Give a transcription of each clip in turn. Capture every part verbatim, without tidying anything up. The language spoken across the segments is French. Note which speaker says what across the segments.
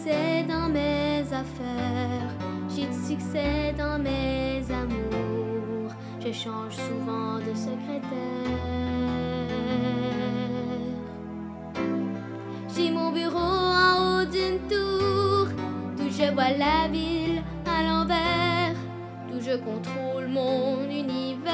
Speaker 1: succès dans mes affaires, j'ai du succès dans mes amours. Je change souvent de secrétaire. J'ai mon bureau en haut d'une tour, d'où je vois la ville à l'envers, d'où je contrôle mon univers.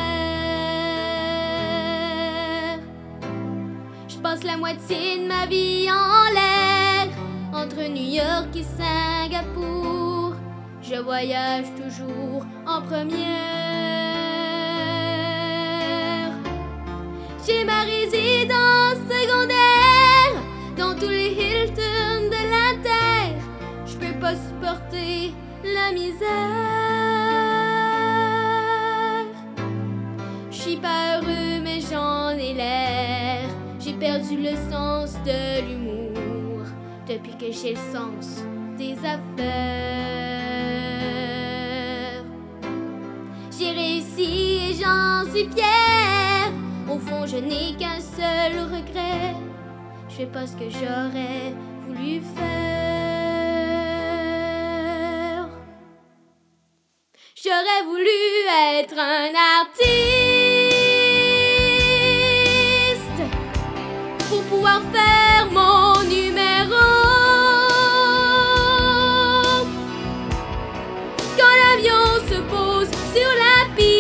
Speaker 1: Je passe la moitié de ma vie en l'air, entre New York et Singapour. Je voyage toujours en première. J'ai ma résidence secondaire dans tous les Hilton de la terre. Je peux pas supporter la misère. Je suis pas heureux mais j'en ai l'air. J'ai perdu le sens de l'humour depuis que j'ai le sens des affaires. J'ai réussi et j'en suis fière. Au fond, je n'ai qu'un seul regret. Je fais pas ce que j'aurais voulu faire. J'aurais voulu être un artiste pour pouvoir faire mon numéro. Quand l'avion se pose sur la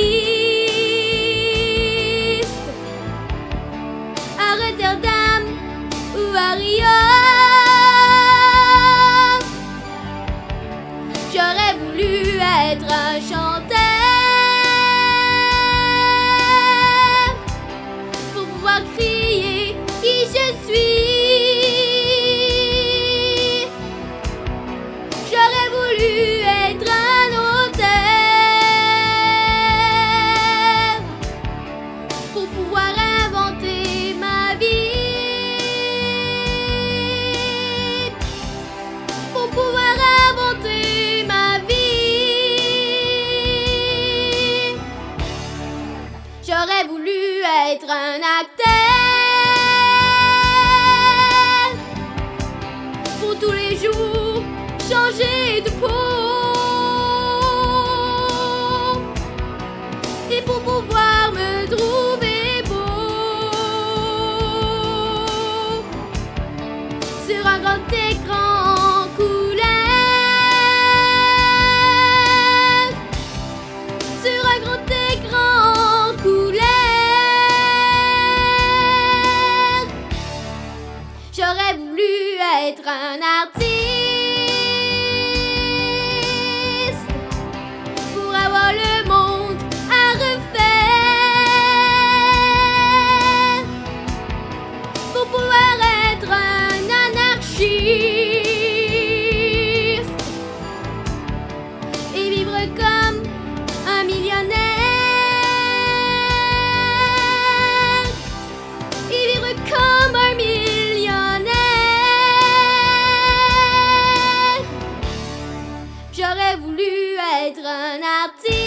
Speaker 1: piste, à Rotterdam ou à Rio, j'aurais voulu être un chanteur pour pouvoir crier qui je suis. J'aurais voulu être un auteur pour pouvoir inventer ma vie, pour pouvoir inventer ma vie. J'aurais voulu être un acteur pour tous les jours changer de peau et pour pouvoir me trouver beau sur un grand écran en couleur, sur un grand écran en couleur. J'aurais voulu être un artiste pour avoir le monde à refaire, pour pouvoir être un anarchiste et vivre comme un millionnaire, et vivre comme un millionnaire. J'aurais voulu être un artiste